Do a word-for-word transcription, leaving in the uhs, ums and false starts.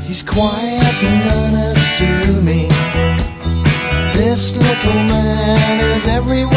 He's quiet and unassuming. This little man is everywhere.